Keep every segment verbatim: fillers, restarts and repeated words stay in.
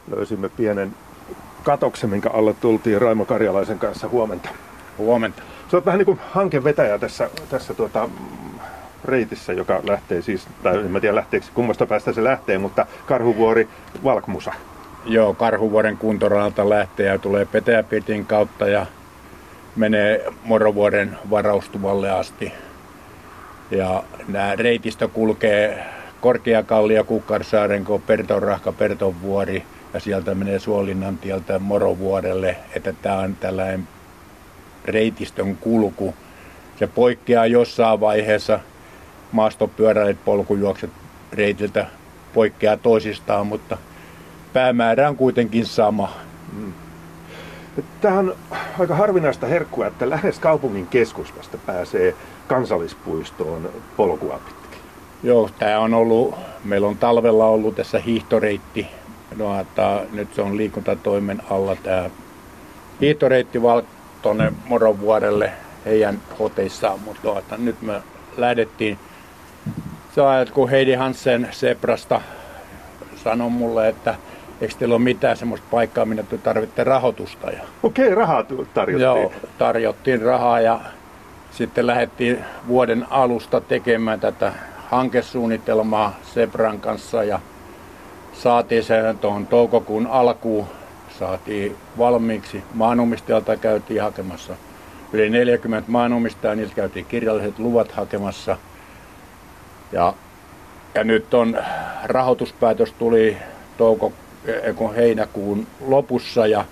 löysimme pienen katoksen, minkä alle tultiin Raimo Karjalaisen kanssa. Huomenta. Huomenta. Sä oot vähän niin kuin hankevetäjä tässä, tässä tuota, reitissä, joka lähtee siis, tai en mä tiedä lähteekö, kummasta päästä se lähtee, mutta Karhuvuori Valkmusa. Joo, Karhuvuoren kuntoradalta lähtee ja tulee Petäjäpirtin kautta ja menee Morovuoren varaustuvalle asti. Ja nämä reitistö kulkee Korkeakallio, Kukkarsaarenko, Pertonrahka, Pertonvuori ja sieltä menee Suolinnan tieltä Morovuorelle, että tämä on tällainen reitistön kulku. Se poikkeaa jossain vaiheessa, maastopyöräilijät, polkujuokset reitiltä poikkeaa toisistaan, mutta päämäärä on kuitenkin sama. Mm. Tämä on aika harvinaista herkkua, että lähes kaupungin keskustasta pääsee kansallispuistoon polkua pitkin. Joo, tämä on ollut, meillä on talvella ollut tässä hiihtoreitti. No, että nyt se on liikuntatoimen alla tämä hiihtoreitti tuonne Morovuorelle heidän hoteissaan, mutta että nyt me lähdettiin. Se ajat, kun Heidi Hansen Zebrasta sanoi mulle, että eikö teillä ole mitään semmoista paikkaa, minne te tarvitte rahoitusta. Okei, okay, rahaa tarjottiin. Joo, tarjottiin rahaa ja sitten lähdettiin vuoden alusta tekemään tätä hankesuunnitelmaa Zebran kanssa ja saatiin sen tuohon toukokuun alkuun, saatiin valmiiksi. Maanomistajalta käytiin hakemassa yli neljäkymmentä maanomistajaa, niiltä käytiin kirjalliset luvat hakemassa. Ja, ja nyt on rahoituspäätös tuli touko, heinäkuun lopussa ja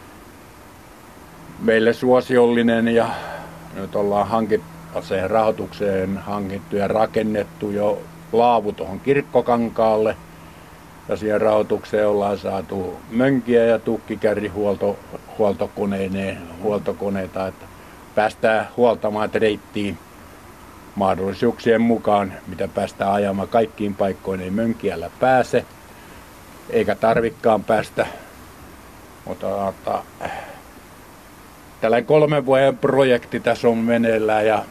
meille suosiollinen ja nyt ollaan hankittaseen rahoitukseen hankittu ja rakennettu jo laavu tuohon Kirkkokankaalle. Ja siihen rahoitukseen ollaan saatu mönkiä ja tukkikärrihuoltokoneineen huoltokoneita, että päästään huoltamaan reittiin mahdollisuuksien mukaan, mitä päästään ajamaan kaikkiin paikkoihin. Ei mönkiällä pääse, eikä tarvikkaan päästä. Mutta että, tällainen kolmen vuoden projekti tässä on meneillään ja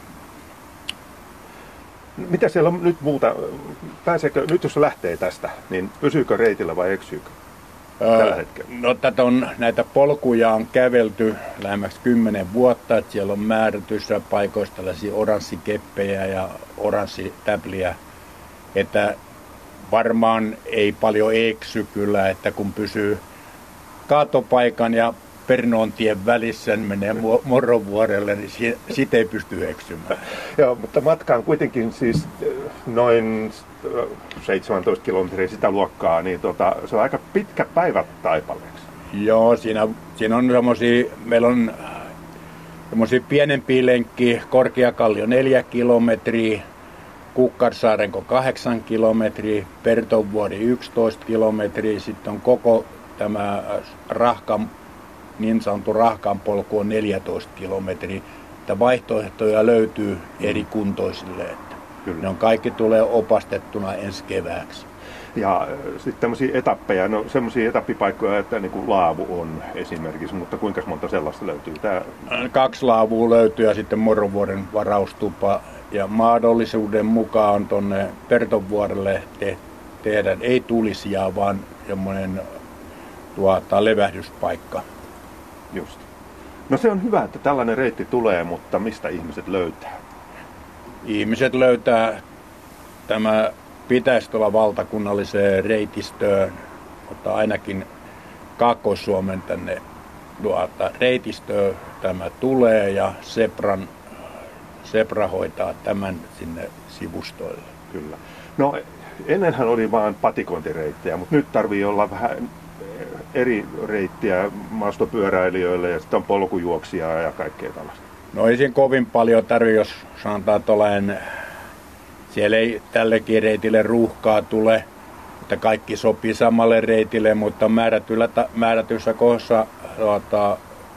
mitä siellä on nyt muuta? Pääseekö, nyt jos lähtee tästä, niin pysyykö reitillä vai eksyykö tällä hetkellä? No tätä on, näitä polkuja on kävelty lähemmäksi kymmenen vuotta, että siellä on määrätyissä paikoissa tällaisia oranssikeppejä ja oranssitäpliä, että varmaan ei paljon eksy kyllä, että kun pysyy kaatopaikan ja Pernoontien välissä menee Morovuorelle, niin siitä ei pysty eksymään. Joo, mutta matka on kuitenkin siis noin seitsemäntoista kilometriä sitä luokkaa, niin tota, se on aika pitkä päivä taipaleeksi. Joo, siinä, siinä on semmosia, meillä on semmosia pienempiä lenkkiä, Korkeakallio neljä kilometriä, Kukkarsaarenko kahdeksan kilometriä, Pertonvuori yksitoista kilometriä, sitten on koko tämä rahkan niin sanottu rahkan polku on neljätoista kilometriä. Että vaihtoehtoja löytyy eri kuntoisille. Että ne on kaikki tulee opastettuna ensi kevääksi. Ja sitten tämmöisiä etappeja, no semmoisia etappipaikkoja, että niin kuin laavu on esimerkiksi, mutta kuinka monta sellaista löytyy? Tää... Kaksi laavua löytyy ja sitten Morovuoren varaustupa. Ja mahdollisuuden mukaan tuonne Pertonvuorelle te- tehdään ei tulisia, vaan semmoinen tuota, levähdyspaikka. Just. No se on hyvä, että tällainen reitti tulee, mutta mistä ihmiset löytää? Ihmiset löytää, tämä pitäisi olla valtakunnalliseen reitistöön, mutta ainakin Kaakkois-Suomen tänne tuota, reitistöön tämä tulee ja Zebran, Zebra hoitaa tämän sinne sivustoille. Kyllä. No ennenhän oli vain patikointireittejä, mutta nyt tarvii olla vähän eri reittiä maastopyöräilijöille ja sitten on polkujuoksia ja kaikkea tällaista. No ei siinä kovin paljon tarvitse, jos sanotaan tuollainen, siellä ei tällekin reitille ruuhkaa tule, että kaikki sopii samalle reitille, mutta määrätyllä, määrätyssä kohdassa tuota,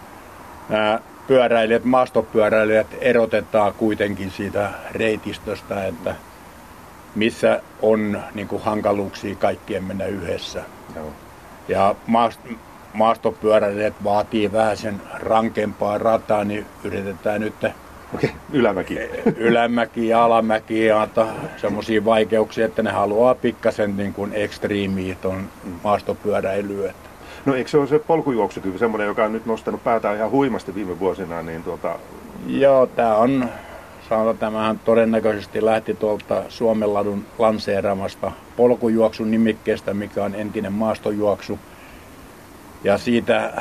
nämä pyöräilijät, maastopyöräilijät erotetaan kuitenkin siitä reitistöstä, että missä on niin kuin hankaluuksia kaikkien mennä yhdessä. Joo. Ja maastopyöräilijät vaatii vähän sen rankempaa rataa, niin yritetään nyt okay, ylämäki. ylämäki ja alamäki ja semmoisia vaikeuksia, että ne haluaa pikkasen niin kuin ekstriimiä tuon maastopyöräilyyn. No eikö se ole se polkujuoksukyky semmoinen, joka on nyt nostanut päätään ihan huimasti viime vuosina, niin tuota... Joo, tämä on, sanotaan, tämähän todennäköisesti lähti tuolta Suomenladun lanseeramasta polkujuoksun nimikkeestä, mikä on entinen maastojuoksu. Ja siitä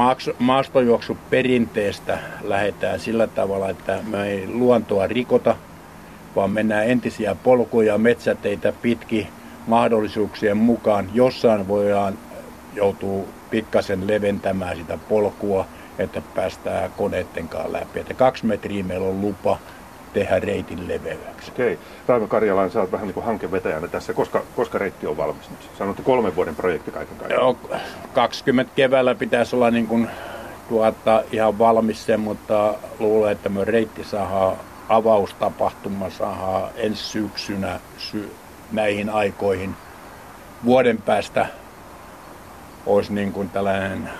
maastojuoksuperinteestä lähdetään sillä tavalla, että me ei luontoa rikota, vaan mennään entisiä polkuja metsäteitä pitkin mahdollisuuksien mukaan. Jossain voidaan joutua pikkasen leventämään sitä polkua, että päästään koneiden kanssa läpi. Että kaksi metriä meillä on lupa tehdä reitin leveäksi. Okei. Raimo Karjalainen, sä oot vähän niin kuin hankevetäjänä tässä. Koska, koska reitti on valmis nyt? Sanotte kolmen vuoden projekti kaiken kaikkiaan. Joo, kaksikymmentä keväällä pitäisi olla niin kuin, tuota, ihan valmis se, mutta luulen, että me reitti saadaan avaustapahtuma saadaan ensi syksynä sy- näihin aikoihin. Vuoden päästä olisi niin kuin tällainen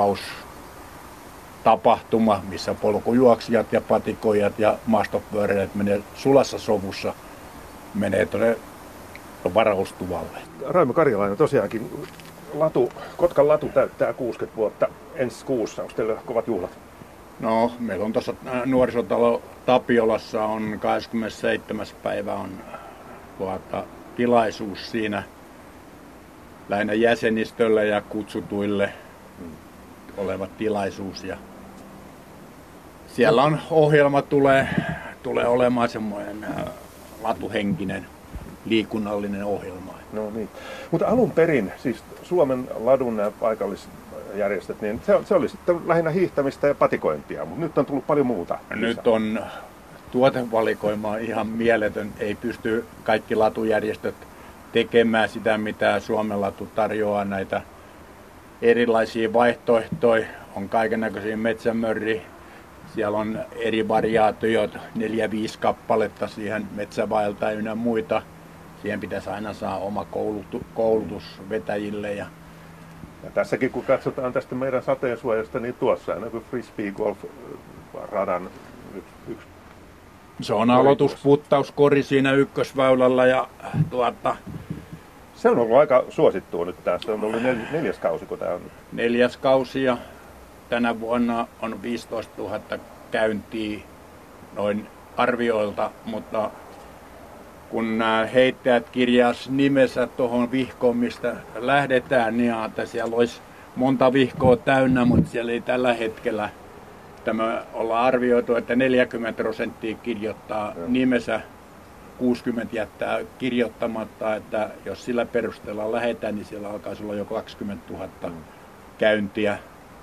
avaustapahtuma, missä polkujuoksijat ja patikoijat ja maastopyöräilijät menee sulassa sovussa menee tuonne varaustuvalle. Raimo Karjalainen, tosiaankin latu, Kotkan latu täyttää kuusikymmentä vuotta ensi kuussa. Onko teillä kovat juhlat? No, meillä on tuossa nuorisotalo Tapiolassa on kahdeskymmenesseitsemäs päivä on tuota, tilaisuus siinä lähinnä jäsenistölle ja kutsutuille oleva tilaisuus. Ja siellä on ohjelma tulee, tulee olemaan semmoinen ä, latuhenkinen liikunnallinen ohjelma. No niin. Mutta alun perin, siis Suomen ladun nämä paikallisjärjestöt, niin se, se oli sitten lähinnä hiihtämistä ja patikointia, mutta nyt on tullut paljon muuta. Nyt on tuotevalikoima ihan mieletön. Ei pysty kaikki latujärjestöt tekemään sitä, mitä Suomen latu tarjoaa, näitä erilaisia vaihtoehtoja. On kaikennäköisiä metsämörri. Siellä on eri variaatioita, neljä viisi kappaletta siihen metsävaelta ynnä muita. Siihen pitäisi aina saada oma koulutu, koulutus vetäjille. Ja... ja tässäkin kun katsotaan tästä meidän sateensuojasta, niin tuossa näkyy frisbee golf radan yksi, yksi. Se on aloitusputtauskori siinä ykkösväylällä ja tuota... Se on ollut aika suosittua nyt tässä. Se on ollut nel, neljäs kausi, kun tämä on nyt. Neljäs kausi ja tänä vuonna on viisitoistatuhatta käyntiä noin arvioilta, mutta kun nämä heittäjät kirjas nimensä tuohon vihkoon, mistä lähdetään, niin että siellä olisi monta vihkoa täynnä, mutta siellä ei tällä hetkellä tämä olla arvioitu, että neljäkymmentä prosenttia kirjoittaa nimensä, kuusikymmentä jättää kirjoittamatta, että jos sillä perusteella lähdetään, niin siellä alkaisi olla jo kaksikymmentätuhatta käyntiä.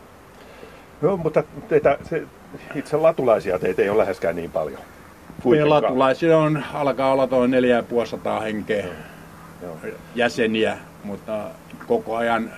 No, mutta teitä, se, itse latulaisia teitä ei ole läheskään niin paljon. Meidän latulaisia on, alkaa olla tuo neljätuhattaviisisataa henkeä Joo. jäseniä, mutta koko ajan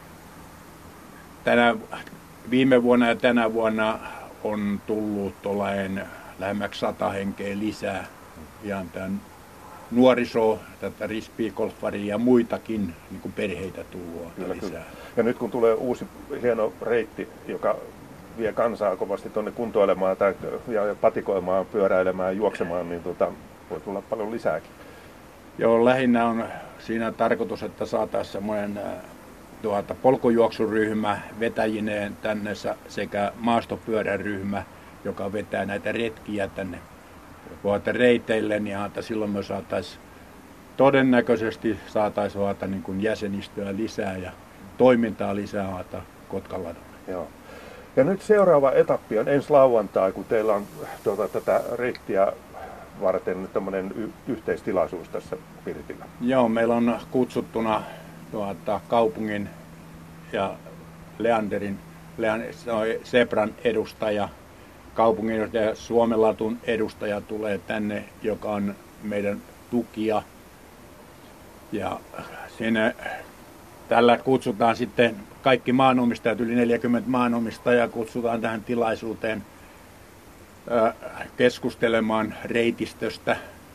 tänä, viime vuonna ja tänä vuonna on tullut tuollainen lähemmäksi sata henkeä lisää. Ihan tämän nuorisoa, tätä rispiikolfaria ja muitakin niin kuin perheitä tullut lisää. Kyllä. Ja nyt kun tulee uusi hieno reitti, joka vie kansaa kovasti tuonne kuntoilemaan tai ja patikoimaan, pyöräilemään, juoksemaan, niin tuota, voi tulla paljon lisääkin. Joo, lähinnä on siinä tarkoitus, että saataisiin semmoinen tuota, polkujuoksuryhmä vetäjineen tänne sekä maastopyöräryhmä, joka vetää näitä retkiä tänne reiteille, niin että silloin me saataisiin todennäköisesti saataisiin niin kuin jäsenistöä lisää ja toimintaa lisää Kotkan ladulla. Joo. Ja nyt seuraava etappi on ensi lauantai, kun teillä on tuota, tätä reittiä varten tämmöinen y- yhteistilaisuus tässä Pirtillä. Joo, meillä on kutsuttuna tuota, kaupungin ja Leanderin, Lean, Sebran edustaja, kaupungin ja Suomen latun edustaja tulee tänne, joka on meidän tukija. Ja siinä, tällä kutsutaan sitten kaikki maanomistajat, yli neljäkymmentä maanomistajaa kutsutaan tähän tilaisuuteen ää, keskustelemaan reitistöstä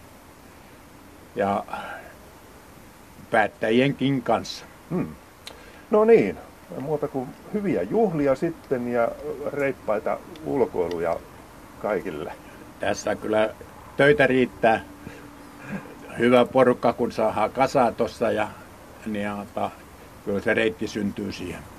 ja päättäjienkin kanssa. Hmm. No niin, muuta kuin hyviä juhlia sitten ja reippaita ulkoiluja kaikille. Tässä kyllä töitä riittää. Hyvä porukka kun saadaan kasaan tuossa ja niin, kyllä se reitti syntyy siihen.